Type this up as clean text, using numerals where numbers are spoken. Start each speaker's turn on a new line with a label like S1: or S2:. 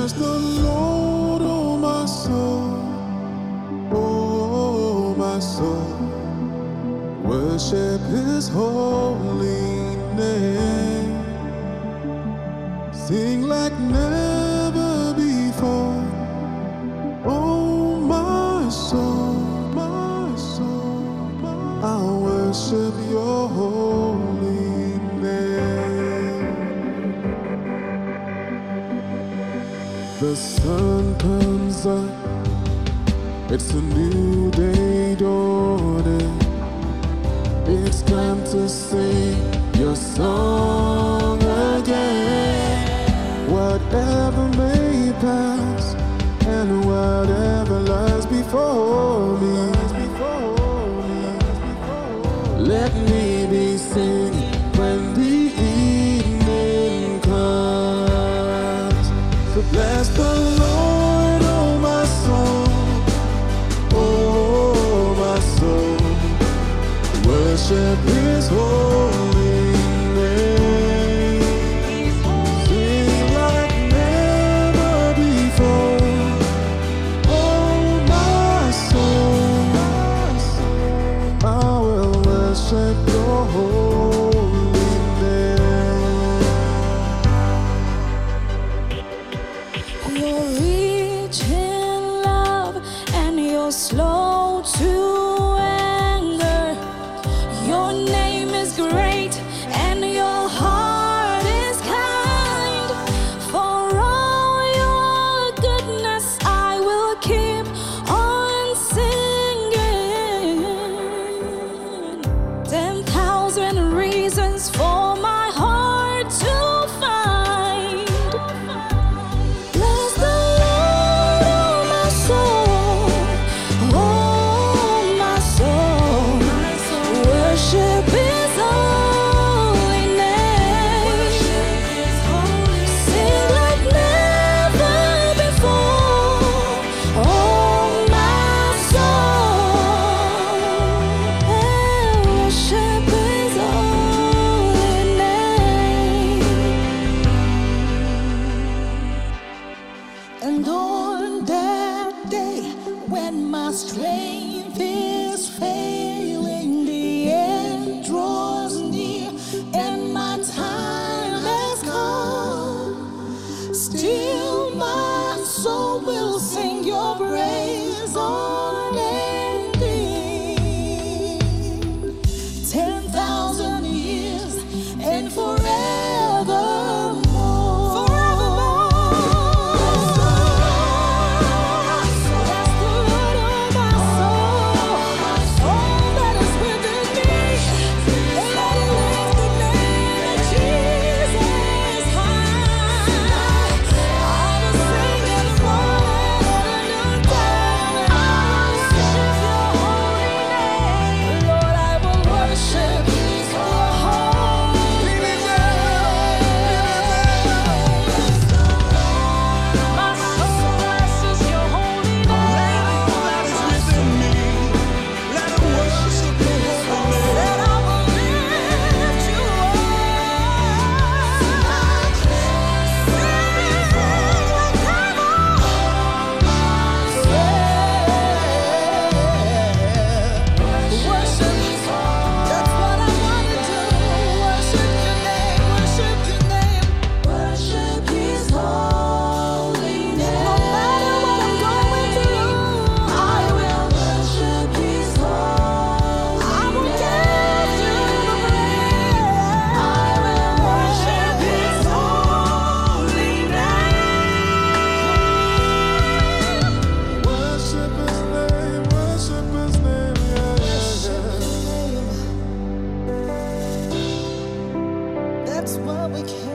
S1: Bless the Lord, oh my soul, oh my soul. Worship His holy name. Sing like never before. Oh my soul, my soul, I worship Your holy name. The sun comes up, it's a new day dawning. It's time to sing Your song again. Whatever may pass and whatever lies before me, let me be singing when the evening comes. So bless the Lord, oh my soul, oh my soul. Worship His holy name. Sing like never before. Oh my soul, I will worship Your holy name.
S2: You're rich in love and You're slow to anger. Your name is great and Your heart is kind. For all Your goodness I will keep on singing. 10,000 reasons for my heart to find. Bless the Lord, oh my soul, oh my soul. Worship His holy name. Sing like never before. Oh my soul, worship His holy name. And on that day when my strength is failing, the end draws near and my time has come, still my soul will sing Your praise unending. 10,000 years and forevermore. That's what we can.